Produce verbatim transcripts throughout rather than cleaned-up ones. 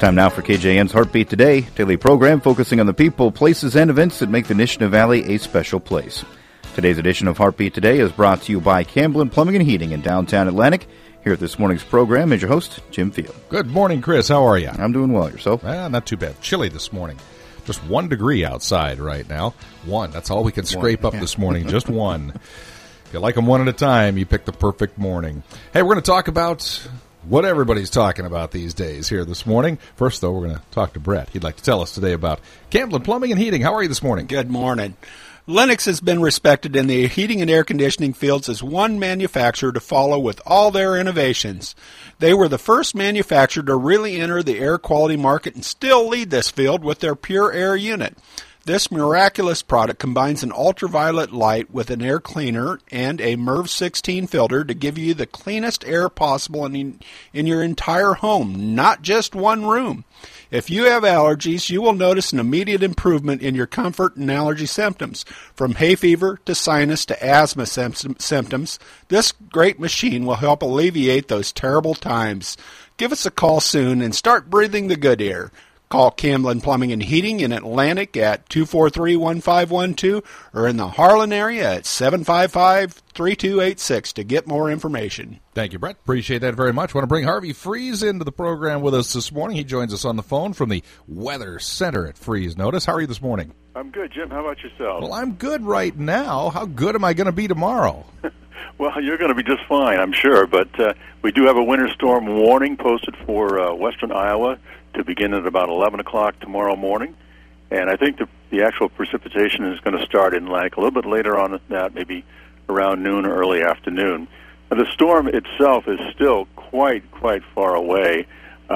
Time now for K J N's Heartbeat Today, daily program focusing on the people, places, and events that make the Nishna Valley a special place. Today's edition of Heartbeat Today is brought to you by Camblin Plumbing and Heating in downtown Atlantic. Here at this morning's program is your host, Jim Field. Good morning, Chris. How are you? I'm doing well. Yourself? Ah, not too bad. Chilly this morning. Just one degree outside right now. One. That's all we can scrape up this morning. Just one. If you like them one at a time, you pick the perfect morning. Hey, we're going to talk about what everybody's talking about these days here this morning. First, though, we're going to talk to Brett. He'd like to tell us today about Camblin Plumbing and Heating. How are you this morning? Good morning. Lennox has been respected in the heating and air conditioning fields as one manufacturer to follow with all their innovations. They were the first manufacturer to really enter the air quality market and still lead this field with their Pure Air unit. This miraculous product combines an ultraviolet light with an air cleaner and a M E R V sixteen filter to give you the cleanest air possible in, in your entire home, not just one room. If you have allergies, you will notice an immediate improvement in your comfort and allergy symptoms. From hay fever to sinus to asthma symptoms, this great machine will help alleviate those terrible times. Give us a call soon and start breathing the good air. Call Camblin Plumbing and Heating in Atlantic at two four three, one five one two or in the Harlan area at seven five five, three two eight six to get more information. Thank you, Brett. Appreciate that very much. Want to bring Harvey Freeze into the program with us this morning. He joins us on the phone from the Weather Center at Freeze Notice. How are you this morning? I'm good, Jim. How about yourself? Well, I'm good right now. How good am I going to be tomorrow? Well, you're going to be just fine, I'm sure. But uh, we do have a winter storm warning posted for uh, western Iowa to begin at about eleven o'clock tomorrow morning. And I think the, the actual precipitation is going to start in like a little bit later on than that, maybe around noon or early afternoon. Now, the storm itself is still quite, quite far away.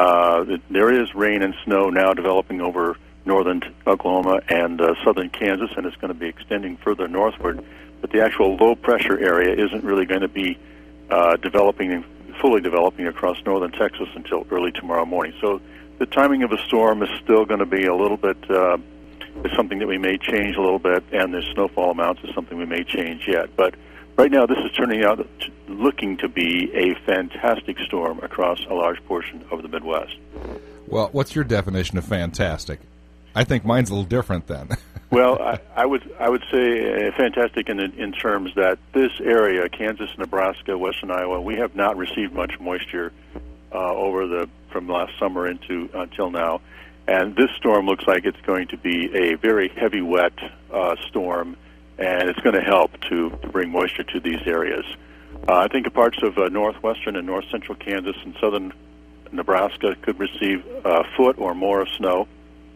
Uh, there is rain and snow now developing over northern Oklahoma and uh, southern Kansas, and it's going to be extending further northward. But the actual low-pressure area isn't really going to be uh, developing, fully developing across northern Texas until early tomorrow morning. So the timing of a storm is still going to be a little bit, uh, is something that we may change a little bit, and the snowfall amounts is something we may change yet. But right now, this is turning out, to, looking to be a fantastic storm across a large portion of the Midwest. Well, what's your definition of fantastic? I think mine's a little different then. Well, I, I would I would say uh, fantastic in in terms that this area, Kansas, Nebraska, western Iowa, we have not received much moisture uh, over the from last summer into until now, and this storm looks like it's going to be a very heavy, wet uh, storm, and it's going to help to, to bring moisture to these areas. Uh, I think parts of uh, northwestern and north central Kansas and southern Nebraska could receive a foot or more of snow.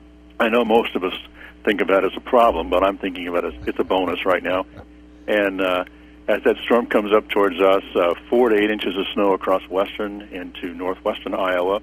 I know most of us think of that as a problem, but I'm thinking of it as it's a bonus right now. And uh, as that storm comes up towards us, uh, four to eight inches of snow across western into northwestern Iowa,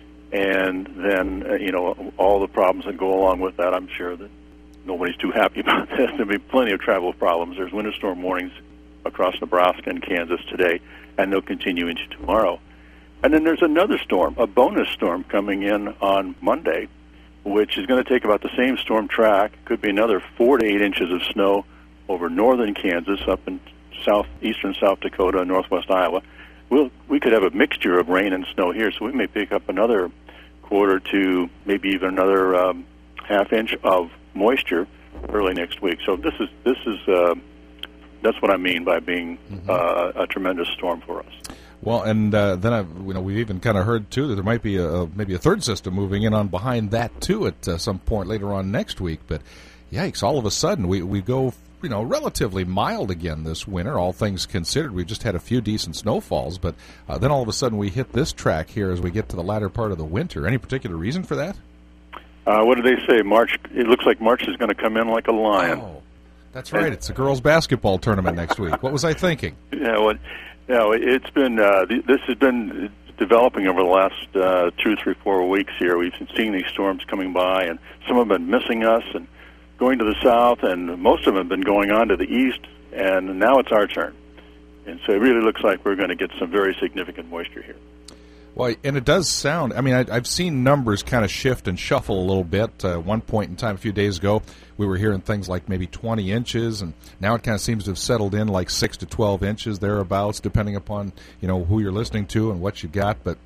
and then uh, you know all the problems that go along with that. I'm sure that nobody's too happy about that. There'll be plenty of travel problems. There's winter storm warnings across Nebraska and Kansas today, and they'll continue into tomorrow. And then there's another storm, a bonus storm coming in on Monday, which is going to take about the same storm track. Could be another four to eight inches of snow over northern Kansas, up in southeastern South Dakota and northwest Iowa. We'll, we could have a mixture of rain and snow here, so we may pick up another quarter to maybe even another um, half inch of moisture early next week. So this is this is uh, that's what I mean by being mm-hmm. uh, a tremendous storm for us. Well, and uh, then I've, you know we've even kind of heard too that there might be a maybe a third system moving in on behind that too at uh, some point later on next week. But yikes! All of a sudden we we go you know relatively mild again this winter. All things considered, we've just had a few decent snowfalls, but uh, then all of a sudden we hit this track here as we get to the latter part of the winter. Any particular reason for that? Uh, what do they say? March. It looks like March is going to come in like a lion. Oh, that's right. It's a girls' basketball tournament next week. What was I thinking? Yeah. Well, yeah. It's been. Uh, this has been developing over the last uh, two, three, four weeks here. We've been seeing these storms coming by, and some have been missing us and going to the south, and most of them have been going on to the east. And now it's our turn, and so it really looks like we're going to get some very significant moisture here. Well, and it does sound, I mean, I, I've seen numbers kind of shift and shuffle a little bit. Uh, one point in time, a few days ago, we were hearing things like maybe twenty inches, and now it kind of seems to have settled in like six to twelve inches, thereabouts, depending upon, you know, who you're listening to and what you got. But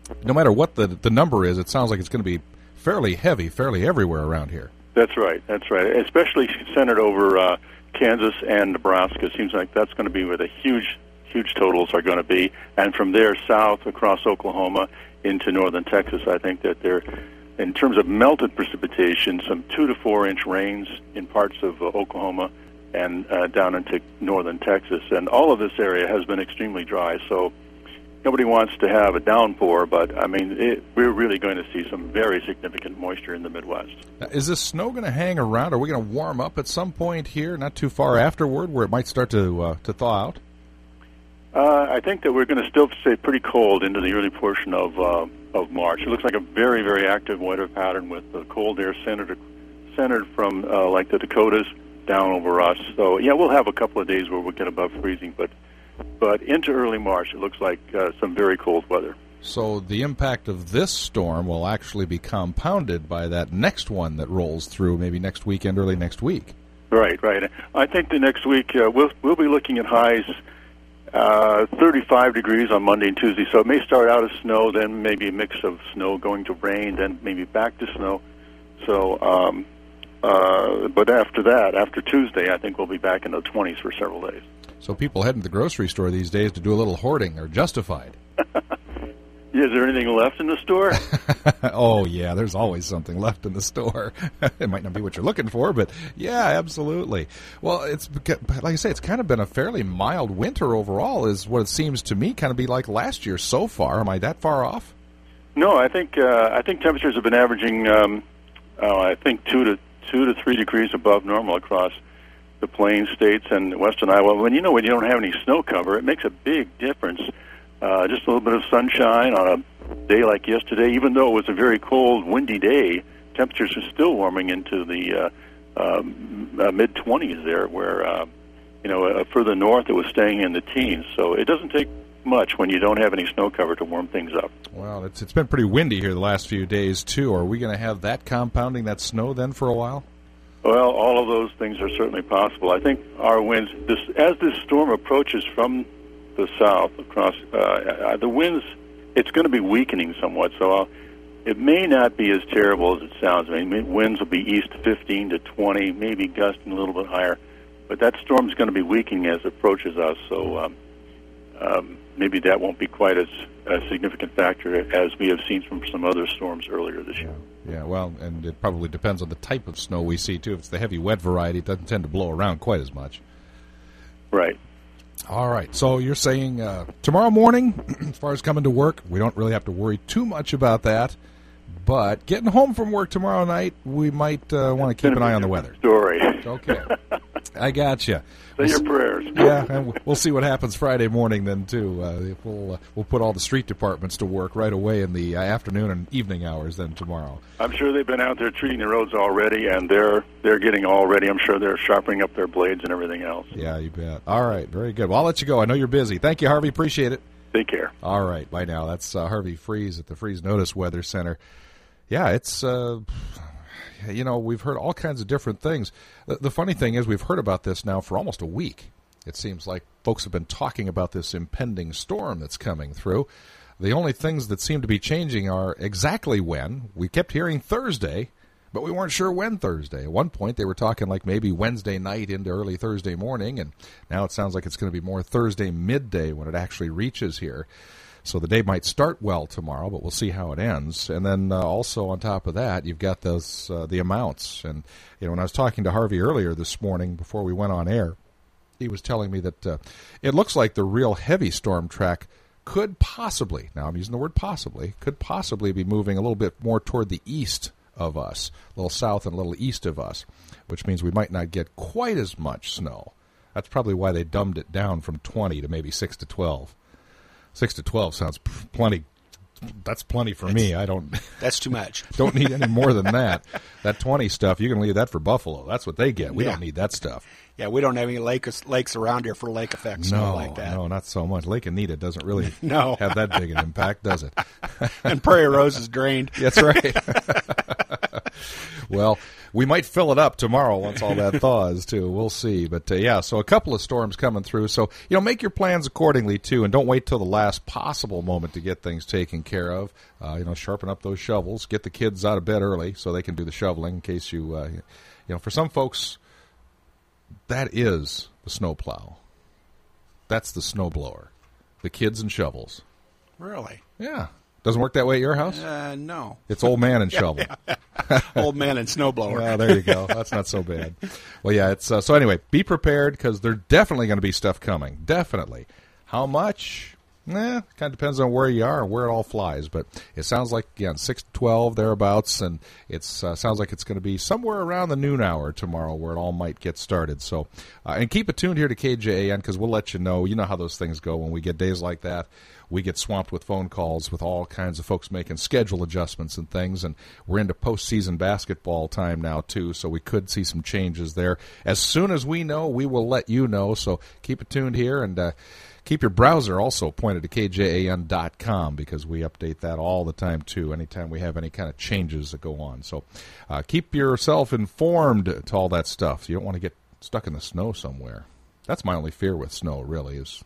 no matter what the the number is, it sounds like it's going to be fairly heavy, fairly everywhere around here. That's right. That's right. Especially centered over uh, Kansas and Nebraska. It seems like that's going to be where the huge, huge totals are going to be. And from there south across Oklahoma into northern Texas, I think that there, in terms of melted precipitation, some two to four inch rains in parts of uh, Oklahoma and uh, down into northern Texas. And all of this area has been extremely dry. So nobody wants to have a downpour, but, I mean, it, we're really going to see some very significant moisture in the Midwest. Now, is this snow going to hang around? Are we going to warm up at some point here, not too far afterward, where it might start to uh, to thaw out? Uh, I think that we're going to still stay pretty cold into the early portion of uh, of March. It looks like a very, very active weather pattern with the cold air centered, centered from, uh, like, the Dakotas down over us. So, yeah, we'll have a couple of days where we'll get above freezing, but But into early March, it looks like uh, some very cold weather. So the impact of this storm will actually be compounded by that next one that rolls through maybe next weekend, early next week. Right, right. I think the next week uh, we'll we'll be looking at highs uh, thirty-five degrees on Monday and Tuesday. So it may start out as snow, then maybe a mix of snow going to rain, then maybe back to snow. So, um, uh, but after that, after Tuesday, I think we'll be back in the twenties for several days. So people heading to the grocery store these days to do a little hoarding are justified. Yeah, is there anything left in the store? Oh, yeah, there's always something left in the store. It might not be what you're looking for, but yeah, absolutely. Well, it's like I say, it's kind of been a fairly mild winter overall, is what it seems to me kind of be like last year so far. Am I that far off? No, I think uh, I think temperatures have been averaging, um, oh, I think two to two to three degrees above normal across the Plains states and western Iowa. When you know when you don't have any snow cover, it makes a big difference. Uh, just a little bit of sunshine on a day like yesterday, even though it was a very cold, windy day, temperatures are still warming into the uh, um, uh, mid twenties there, where uh, you know uh, further north it was staying in the teens. So it doesn't take much when you don't have any snow cover to warm things up. Well, it's it's been pretty windy here the last few days too. Are we going to have that compounding that snow then for a while? Well, all of those things are certainly possible. I think our winds, this, as this storm approaches from the south across uh, the winds, it's going to be weakening somewhat. So I'll, it may not be as terrible as it sounds. I mean, winds will be east fifteen to twenty, maybe gusting a little bit higher. But that storm's going to be weakening as it approaches us. So um, um, maybe that won't be quite as a significant factor as we have seen from some other storms earlier this year. Yeah, well, and it probably depends on the type of snow we see, too. If it's the heavy, wet variety, it doesn't tend to blow around quite as much. Right. All right, so you're saying uh, tomorrow morning, as far as coming to work, we don't really have to worry too much about that. But getting home from work tomorrow night, we might uh, want to keep an eye on the weather. Story. Okay. I got you. Say we'll your s- prayers. Yeah, and we'll see what happens Friday morning then, too. Uh, we'll uh, we'll put all the street departments to work right away in the uh, afternoon and evening hours then tomorrow. I'm sure they've been out there treating the roads already, and they're they're getting all ready. I'm sure they're sharpening up their blades and everything else. Yeah, you bet. All right, very good. Well, I'll let you go. I know you're busy. Thank you, Harvey. Appreciate it. Take care. All right, bye now. That's uh, Harvey Freeze at the Freeze Notice Weather Center. Yeah, it's, uh, you know, we've heard all kinds of different things. The, the funny thing is we've heard about this now for almost a week. It seems like folks have been talking about this impending storm that's coming through. The only things that seem to be changing are exactly when. We kept hearing Thursday, but we weren't sure when Thursday. At one point they were talking like maybe Wednesday night into early Thursday morning, and now it sounds like it's going to be more Thursday midday when it actually reaches here. So the day might start well tomorrow, but we'll see how it ends. And then uh, also on top of that, you've got those uh, the amounts. And you know, when I was talking to Harvey earlier this morning before we went on air, he was telling me that uh, it looks like the real heavy storm track could possibly, now I'm using the word possibly, could possibly be moving a little bit more toward the east of us, a little south and a little east of us, which means we might not get quite as much snow. That's probably why they dumbed it down from twenty to maybe six to twelve. Six to twelve sounds plenty. That's plenty for that's, me. I don't. That's too much. Don't need any more than that. That twenty stuff, you can leave that for Buffalo. That's what they get. We Yeah. don't need that stuff. Yeah, we don't have any lakes, lakes around here for lake effect snow No, like that. no, not so much. Lake Anita doesn't really No. have that big an impact, does it? And Prairie Rose is drained. That's right. Well, we might fill it up tomorrow once all that thaws, too. We'll see. But, uh, yeah, so a couple of storms coming through. So, you know, make your plans accordingly, too, and don't wait till the last possible moment to get things taken care of. Uh, you know, sharpen up those shovels. Get the kids out of bed early so they can do the shoveling in case you, uh, you know, for some folks, that is the snowplow. That's the snowblower. The kids and shovels. Really? Yeah. Doesn't work that way at your house? Uh, no. It's old man and shovel. Yeah, yeah. Old man and snowblower. Well, there you go. That's not so bad. Well, yeah. It's uh, so anyway. Be prepared because there's definitely going to be stuff coming. Definitely. How much? Eh, kind of depends on where you are and where it all flies. But it sounds like again six to twelve thereabouts, and it uh, sounds like it's going to be somewhere around the noon hour tomorrow where it all might get started. So, uh, and keep it tuned here to K J A N because we'll let you know. You know how those things go when we get days like that. We get swamped with phone calls with all kinds of folks making schedule adjustments and things, and we're into postseason basketball time now, too, so we could see some changes there. As soon as we know, we will let you know, so keep it tuned here, and uh, keep your browser also pointed to K J A N dot com because we update that all the time, too, anytime we have any kind of changes that go on. So uh, keep yourself informed to all that stuff. You don't want to get stuck in the snow somewhere. That's my only fear with snow, really, is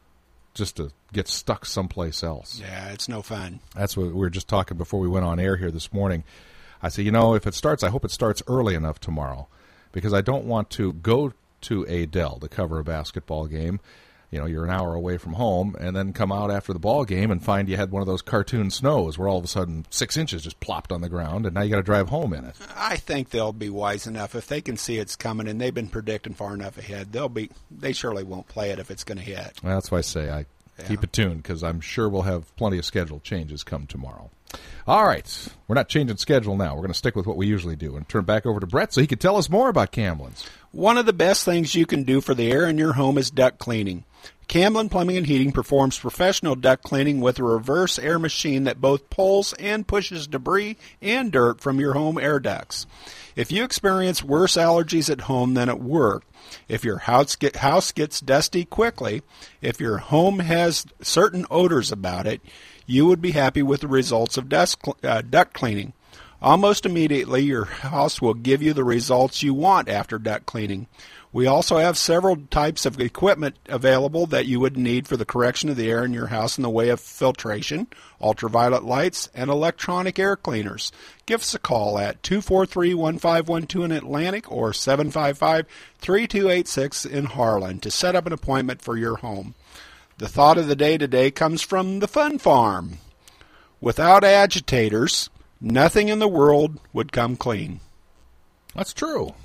just to get stuck someplace else. Yeah, it's no fun. That's what we were just talking before we went on air here this morning. I said, you know, if it starts, I hope it starts early enough tomorrow because I don't want to go to Adel to cover a basketball game. You know, you're an hour away from home and then come out after the ball game and find you had one of those cartoon snows where all of a sudden six inches just plopped on the ground and now you got to drive home in it. I think they'll be wise enough if they can see it's coming and they've been predicting far enough ahead. They'll be. They surely won't play it if it's going to hit. Well, that's why I say I yeah. keep it tuned because I'm sure we'll have plenty of schedule changes come tomorrow. All right. We're not changing schedule now. We're going to stick with what we usually do and turn back over to Brett so he can tell us more about Camblin's. One of the best things you can do for the air in your home is duct cleaning. Camblin Plumbing and Heating performs professional duct cleaning with a reverse air machine that both pulls and pushes debris and dirt from your home air ducts. If you experience worse allergies at home than at work, if your house, get, house gets dusty quickly, if your home has certain odors about it, you would be happy with the results of dust, uh, duct cleaning. Almost immediately, your house will give you the results you want after duct cleaning. We also have several types of equipment available that you would need for the correction of the air in your house in the way of filtration, ultraviolet lights, and electronic air cleaners. Give us a call at two four three, one five one two in Atlantic or seven five five, three two eight six in Harlan to set up an appointment for your home. The thought of the day today comes from the Fun Farm. Without agitators, nothing in the world would come clean. That's true.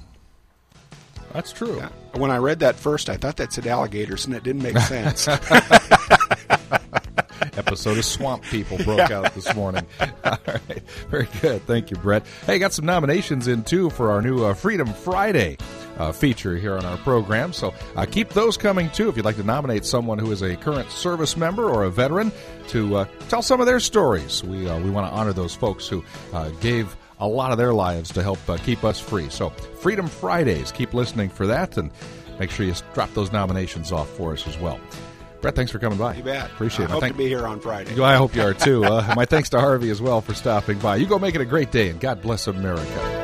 That's true. Yeah. When I read that first, I thought that said alligators, and it didn't make sense. Episode of Swamp People broke yeah. out this morning. All right. Very good. Thank you, Brett. Hey, got some nominations in, too, for our new uh, Freedom Friday uh, feature here on our program. So uh, keep those coming, too, if you'd like to nominate someone who is a current service member or a veteran to uh, tell some of their stories. We, uh, we want to honor those folks who uh, gave a lot of their lives to help uh, keep us free. So Freedom Fridays, keep listening for that, and make sure you drop those nominations off for us as well. Brett, thanks for coming by. You bet. Appreciate it. I hope thank- to be here on Friday. I hope you are, too. Uh, my thanks to Harvey as well for stopping by. You go make it a great day, and God bless America.